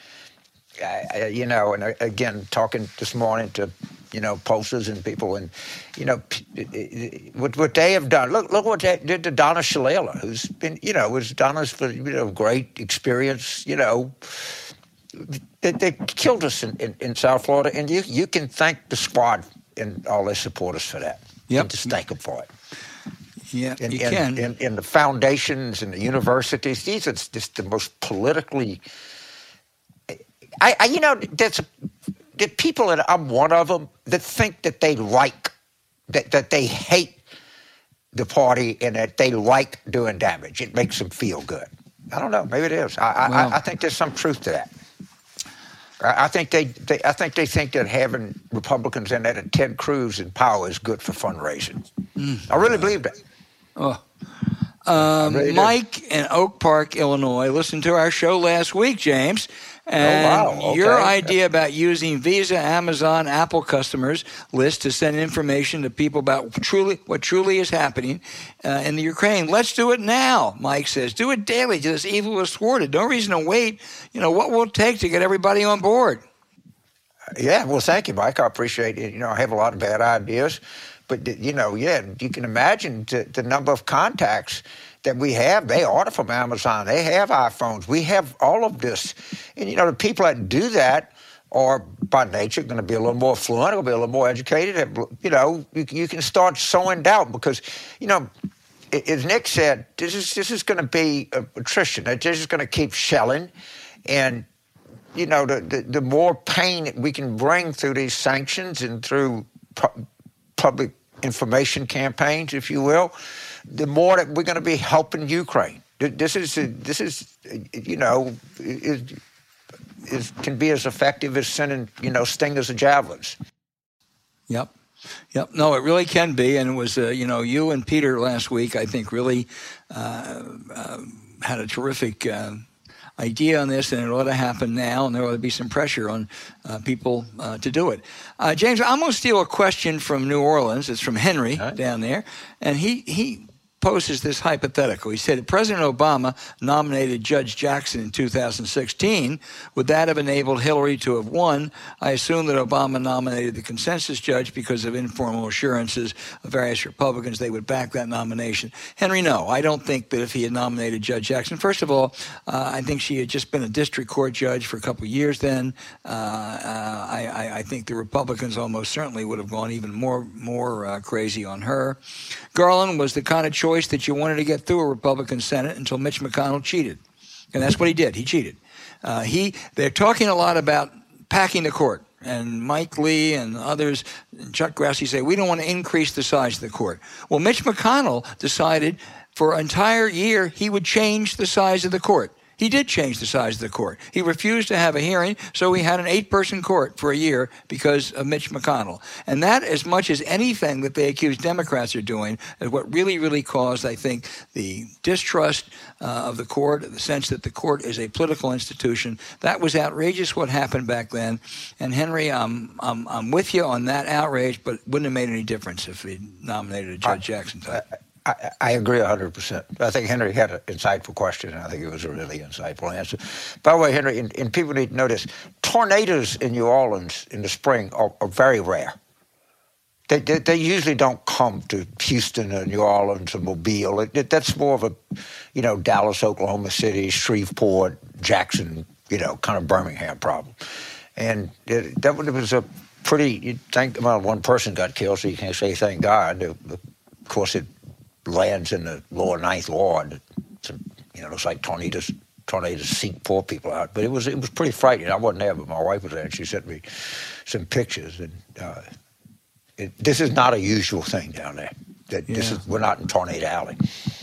uh, you know, and uh, again, talking this morning to, you know, pollsters and people, and, you know, what, what they have done. Look look what they did to Donna Shalala, who's been, you know, was Donna's, you know, great experience, you know. They, they killed us in, in, in South Florida, and you, you can thank the squad and all their supporters for that. Yep. And just thank them for it. Yeah, in, you in, can. In, in the foundations and the universities, these are just the most politically. I, I you know, there's a, there are people, and I'm one of them, that think that they like, that that they hate the party and that they like doing damage. It makes them feel good. I don't know. Maybe it is. I well, I, I think there's some truth to that. I, I think they, they I think they think that having Republicans in that and Ted Cruz in power is good for fundraising. Mm, I really uh, believe that. Oh. Um, really Mike in Oak Park, Illinois, listened to our show last week, James. And oh, wow. Okay. Your idea about using Visa, Amazon, Apple customers list to send information to people about truly what truly is happening uh, in the Ukraine. Let's do it now, Mike says. Do it daily till this evil is thwarted. No reason to wait. You know, what will it take to get everybody on board? Yeah, well, thank you, Mike. I appreciate it. You know, I have a lot of bad ideas. But, you know, yeah, you can imagine the, the number of contacts that we have. They order from Amazon. They have iPhones. We have all of this. And, you know, the people that do that are, by nature, going to be a little more fluent, going to be a little more educated. You know, you, you can start sowing doubt because, you know, as Nick said, this is this is going to be attrition. This is going to keep shelling. And, you know, the, the, the more pain that we can bring through these sanctions and through pu- public information campaigns, if you will, the more that we're going to be helping Ukraine. This is, this is, you know, is, is can be as effective as sending, you know, stingers and javelins. Yep. Yep. No, it really can be. And it was, uh, you know, you and Peter last week, I think, really uh, uh, had a terrific uh, idea on this, and it ought to happen now, and there ought to be some pressure on uh, people uh, to do it. Uh, James, I'm going to steal a question from New Orleans. It's from Henry right. down there, and he he poses this hypothetical. He said, President Obama nominated Judge Jackson in two thousand sixteen. Would that have enabled Hillary to have won? I assume that Obama nominated the consensus judge because of informal assurances of various Republicans they would back that nomination. Henry, no, I don't think that if he had nominated Judge Jackson, first of all, uh, I think she had just been a district court judge for a couple of years then. Uh, uh, I, I think the Republicans almost certainly would have gone even more, more uh, crazy on her. Garland was the kind of choice that you wanted to get through a Republican Senate until Mitch McConnell cheated. And that's what he did. He cheated. Uh, he They're talking a lot about packing the court. And Mike Lee and others, and Chuck Grassley say, we don't want to increase the size of the court. Well, Mitch McConnell decided for an entire year he would change the size of the court. He did change the size of the court. He refused to have a hearing, so we had an eight-person court for a year because of Mitch McConnell. And that, as much as anything that they accuse Democrats are doing, is what really, really caused, I think, the distrust uh, of the court, the sense that the court is a political institution. That was outrageous what happened back then. And, Henry, I'm, I'm, I'm with you on that outrage, but it wouldn't have made any difference if he nominated a Judge Jackson type. I, I agree one hundred percent. I think Henry had an insightful question, and I think it was a really insightful answer. By the way, Henry, and, and people need to know this, tornadoes in New Orleans in the spring are, are very rare. They, they, they usually don't come to Houston or New Orleans or Mobile. It, it, that's more of a, you know, Dallas, Oklahoma City, Shreveport, Jackson, you know, kind of Birmingham problem. And it, that was a pretty, you'd think, well, one person got killed, so you can't say thank God. Of course, it lands in the lower ninth ward. It's, you know, looks like tornadoes tornadoes seek poor people out. But it was it was pretty frightening. I wasn't there, but my wife was there, and she sent me some pictures. And uh, it, this is not a usual thing down there. That yeah. This is we're not in Tornado Alley.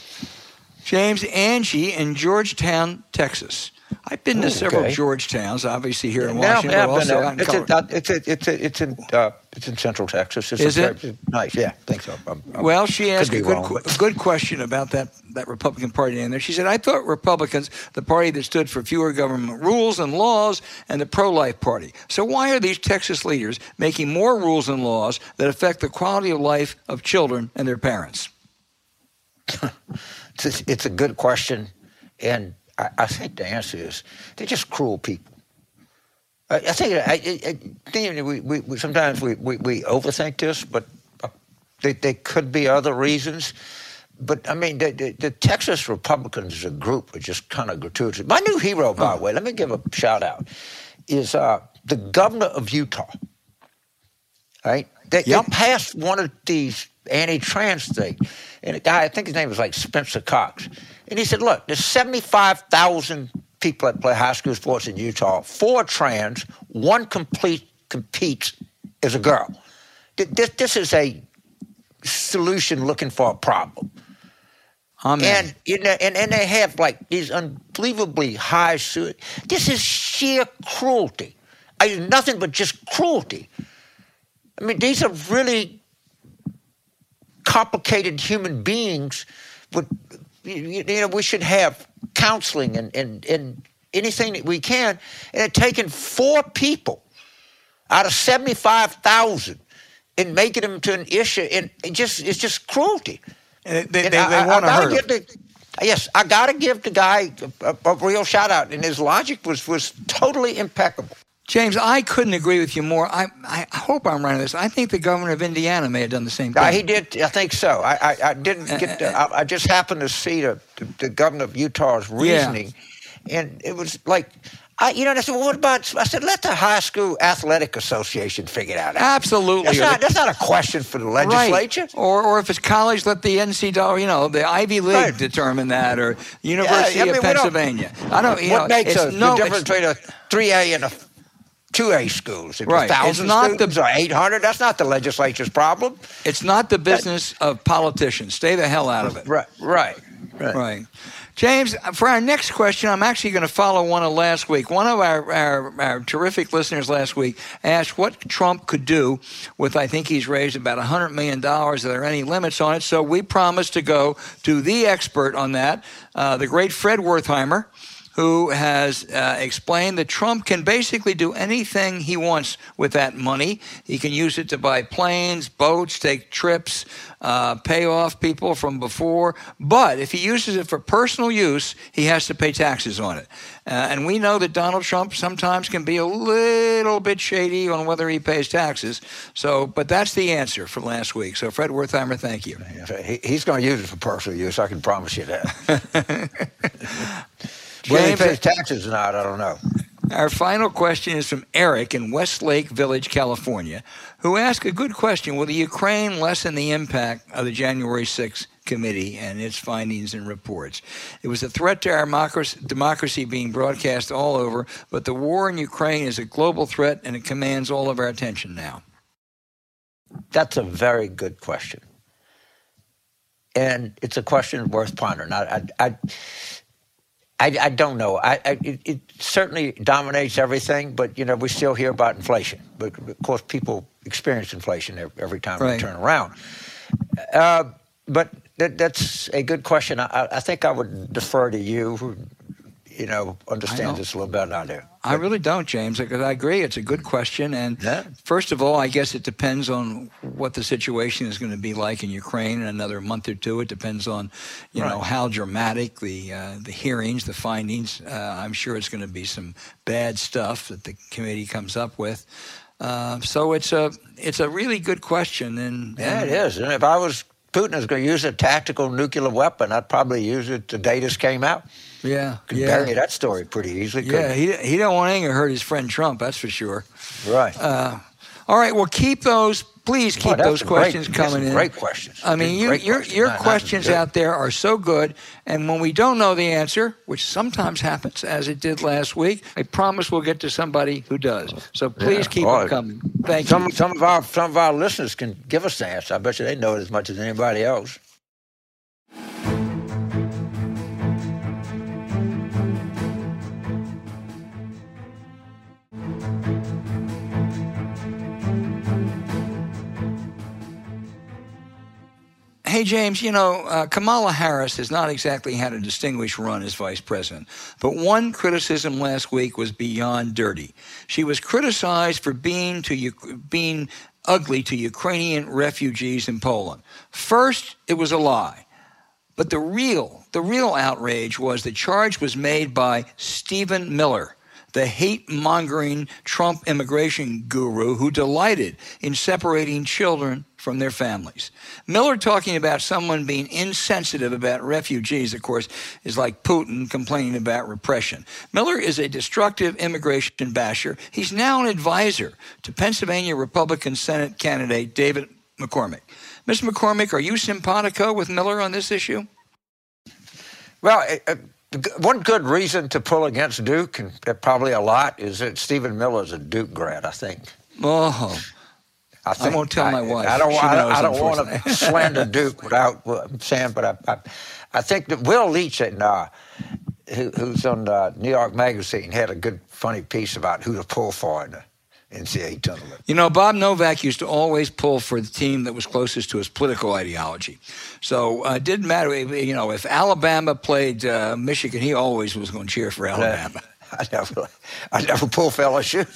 James, Angie in Georgetown, Texas. I've been to Okay. several Georgetowns, obviously here in Now, Washington, but also out in it's, in, Colorado. it's, in, it's, in, it's, in, uh, it's in Central Texas. It's Is a, it? It's nice, yeah, I think so. I'm, I'm, Well, she asked could a be good, wrong, qu- but- a good question about that, that Republican Party in there. She said, I thought Republicans, the party that stood for fewer government rules and laws, and the pro-life party. So why are these Texas leaders making more rules and laws that affect the quality of life of children and their parents? it's, a, it's a good question, and I, I think the answer is they're just cruel people. I, I think I, I, I think we, we, we sometimes we, we, we overthink this, but there, there could be other reasons. But I mean, the, the, the Texas Republicans as a group are just kind of gratuitous. My new hero, by the way, let me give a shout out, is uh, the governor of Utah. Right? They, Yep. they passed one of these anti-trans things, and a guy, I think his name was like Spencer Cox, and he said, "Look, there's seventy-five thousand people that play high school sports in Utah. Four trans, one complete competes as a girl. This, this is a solution looking for a problem." Amen. And, you know, and and they have like these unbelievably high su- This is sheer cruelty. I mean, nothing but just cruelty. I mean, these are really complicated human beings. But you know, we should have counseling and and and anything that we can. And it's taken four people out of seventy-five thousand and making them to an issue, and it just it's just cruelty. And they And they, I- they want to I gotta hurt give him. the, Yes, I got to give the guy a, a, a real shout out, and his logic was was totally impeccable. James, I couldn't agree with you more. I, I hope I'm right on this. I think the governor of Indiana may have done the same thing. Uh, he did, I think so. I I, I didn't get. The, I, I just happened to see the, the, the governor of Utah's reasoning, and it was like, I you know. And I said, well, what about? I said, let the high school athletic association figure it out. Absolutely. That's not, that's not a question for the legislature. Right. Or, or if it's college, let the N C double A, you know, the Ivy League Right. determine that, or University Yeah, I mean, of we don't- Pennsylvania. I don't. You What know, makes it's a, no, the difference it's- between a three A and a two A schools? If Right. a thousand It's not students the- or eight hundred, that's not the legislature's problem. It's not the business of politicians. Stay the hell out of it. Right, right, right. Right. James, for our next question, I'm actually going to follow one of last week. One of our, our, our terrific listeners last week asked what Trump could do with, I think he's raised about one hundred million dollars. Are there any limits on it? So we promised to go to the expert on that, uh, the great Fred Wertheimer, who has uh, explained that Trump can basically do anything he wants with that money. He can use it to buy planes, boats, take trips, uh, pay off people from before. But if he uses it for personal use, he has to pay taxes on it. Uh, and we know that Donald Trump sometimes can be a little bit shady on whether he pays taxes. So, but that's the answer for last week. So, Fred Wertheimer, thank you. He, he's going to use it for personal use. I can promise you that. James, whether he pays taxes or not, I don't know. Our final question is from Eric in Westlake Village, California, who asked a good question. Will the Ukraine lessen the impact of the January sixth committee and its findings and reports? It was a threat to our democracy being broadcast all over, but the war in Ukraine is a global threat and it commands all of our attention now. That's a very good question. And it's a question worth pondering. I, I, I, I, I don't know. I, I, it, it certainly dominates everything, but, you know, we still hear about inflation. But, of course, people experience inflation every, every time right. we turn around. Uh, but that, that's a good question. I, I think I would defer to you, who, you know, understands this a little better than I do. I really don't, James, because I agree. It's a good question. And yeah. first of all, I guess it depends on what the situation is going to be like in Ukraine in another month or two. It depends on, you right. know, how dramatic the uh, the hearings, the findings. Uh, I'm sure it's going to be some bad stuff that the committee comes up with. Uh, so it's a it's a really good question. And, yeah, and it is. And if I was Putin is going to use a tactical nuclear weapon, I'd probably use it the day this came out. Yeah, Could yeah. bury that story pretty easily. Yeah, he he don't want anything to hurt his friend Trump. That's for sure. Right. Uh, all right. Well, keep those. Please keep oh, those questions great, coming in. Great questions. I mean, you, your questions. your not, questions not out there are so good, and when we don't know the answer, which sometimes happens, as it did last week, I promise we'll get to somebody who does. So please yeah. keep well, them coming. Thank some, you. Some of our some of our listeners can give us the answer. I bet you they know it as much as anybody else. Hey, James, you know, uh, Kamala Harris has not exactly had a distinguished run as vice president, but one criticism last week was beyond dirty. She was criticized for being to being ugly to Ukrainian refugees in Poland. First, it was a lie. But the real, the real outrage was the charge was made by Stephen Miller, the hate-mongering Trump immigration guru who delighted in separating children from their families. Miller talking about someone being insensitive about refugees, of course, is like Putin complaining about repression. Miller is a destructive immigration basher. He's now an advisor to Pennsylvania Republican Senate candidate David McCormick. Mister McCormick, are you simpatico with Miller on this issue? Well, uh, one good reason to pull against Duke, and probably a lot, is that Stephen Miller is a Duke grad, I think. Oh, I, think, I won't tell I, my wife. I don't, she I, knows, I don't want to slander Duke without what I'm saying, but I, I, I think that Will Leach, and, uh, who, who's on uh, New York Magazine, had a good, funny piece about who to pull for in the N C double A tournament. You know, Bob Novak used to always pull for the team that was closest to his political ideology. So uh, it didn't matter, you know, if Alabama played uh, Michigan, he always was going to cheer for Alabama. I never, I never pull for L S U.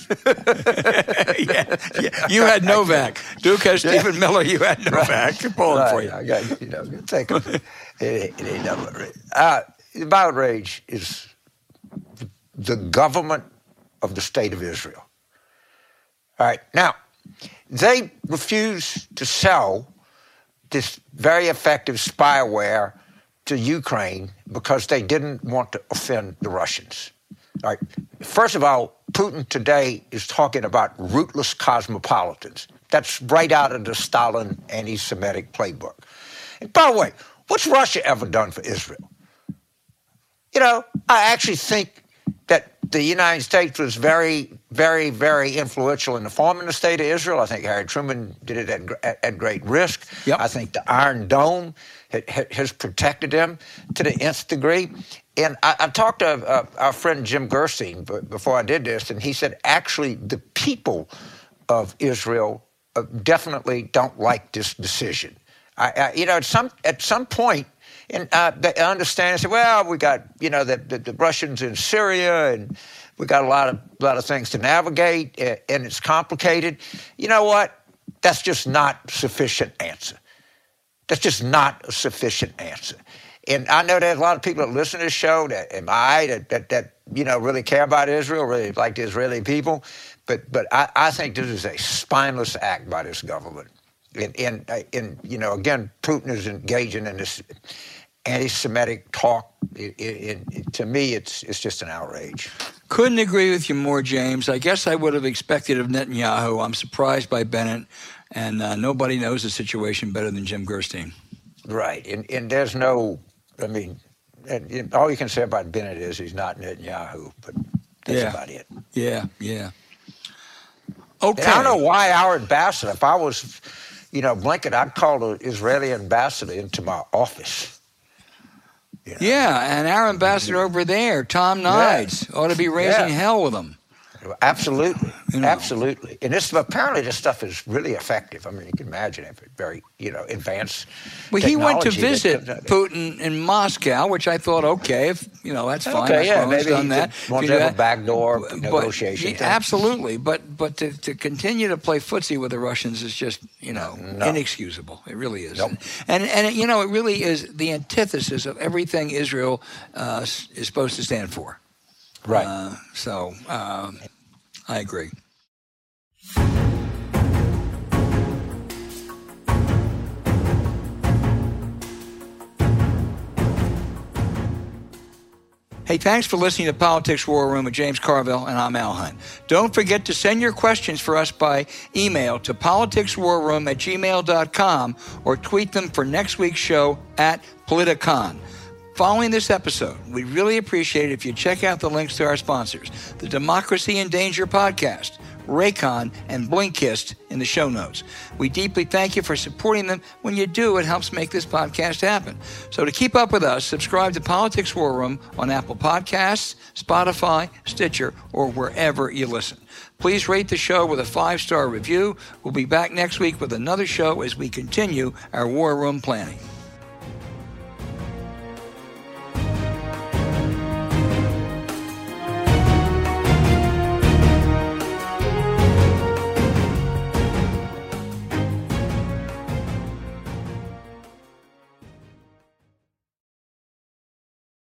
yeah, yeah, you had Novak. Duke has yeah. Stephen Miller. You had Novak pulling right. for you. I got, you know, take it. It, it ain't never. Uh, the outrage is the government of the state of Israel. All right, now they refuse to sell this very effective spyware to Ukraine because they didn't want to offend the Russians. All right. First of all, Putin today is talking about rootless cosmopolitans. That's right out of the Stalin anti-Semitic playbook. And by the way, what's Russia ever done for Israel? You know, I actually think that the United States was very, very, very influential in the forming the state of Israel. I think Harry Truman did it at, at, at great risk. Yep. I think the Iron Dome ha, ha, has protected them to the nth degree. And I, I talked to uh, our friend Jim Gerstein before I did this, and he said, actually, the people of Israel uh, definitely don't like this decision. I, I, you know, at some at some point, And uh, they understand and say, well, we got, you know, the, the, the Russians in Syria, and we got a lot of lot of things to navigate, and it's complicated. You know what? That's just not sufficient answer. That's just not a sufficient answer. And I know there's a lot of people that listen to this show that am I that, that that you know really care about Israel, really like the Israeli people. But but I, I think this is a spineless act by this government. And, and, and you know, again, Putin is engaging in this anti-Semitic talk. It, it, it, to me, it's it's just an outrage. Couldn't agree with you more, James. I guess I would have expected of Netanyahu. I'm surprised by Bennett, and uh, nobody knows the situation better than Jim Gerstein. Right, and, and there's no, I mean, and, and all you can say about Bennett is he's not Netanyahu, but that's yeah. about it. Yeah, yeah. Okay. And I don't know why our ambassador, if I was, you know, Blinken, I'd call the Israeli ambassador into my office. You know? Yeah, and our ambassador over there, Tom Nides, yeah. ought to be raising yeah. hell with him. Absolutely, you know. absolutely. And this apparently this stuff is really effective. I mean, you can imagine it, very, you know, advanced. Well, he went to visit that, Putin in Moscow, which I thought, okay, if you know, that's fine. Okay, yeah, maybe done that. Wants to have a backdoor negotiation. But, absolutely, but but to, to continue to play footsie with the Russians is just, you know, no. inexcusable. It really is. Nope. And and it, you know, it really is the antithesis of everything Israel uh, is supposed to stand for. Right. Uh, so um, I agree. Hey, thanks for listening to Politics War Room with James Carville, and I'm Al Hunt. Don't forget to send your questions for us by email to politicswarroom at gmail dot com or tweet them for next week's show at Politicon. Following this episode, we'd really appreciate it if you check out the links to our sponsors, the Democracy in Danger podcast, Raycon, and Blinkist in the show notes. We deeply thank you for supporting them. When you do, it helps make this podcast happen. So to keep up with us, subscribe to Politics War Room on Apple Podcasts, Spotify, Stitcher, or wherever you listen. Please rate the show with a five-star review. We'll be back next week with another show as we continue our War Room planning.